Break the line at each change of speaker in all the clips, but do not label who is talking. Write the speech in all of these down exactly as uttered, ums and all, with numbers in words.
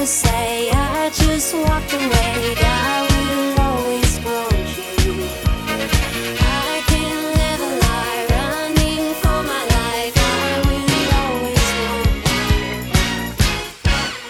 say I just walked away. I will always want you. I can't live a lie, running for my life. I will always want you.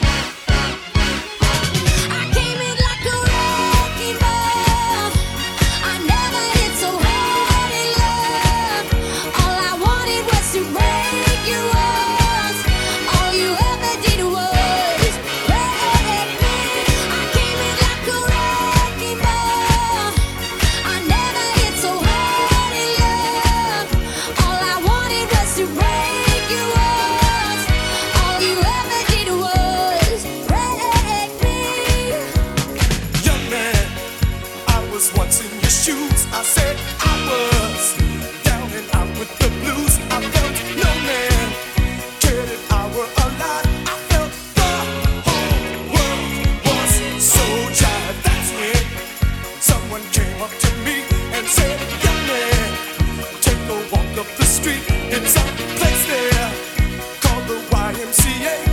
I came in like a wrecking ball. I never hit so hard in love. All I wanted was to break your walls. All you ever did was break me. I came in like a wrecking ball. I never hit so hard in love. All I wanted was to break your walls. All you ever did was break me.
Young man, I was once in your shoes. I said I was down and out with the blues. I felt no man cared if I were alive. I felt the whole world was so jive. That's when someone came up to me and said, young man, take a walk up the street. It's a place there called the Y M C A.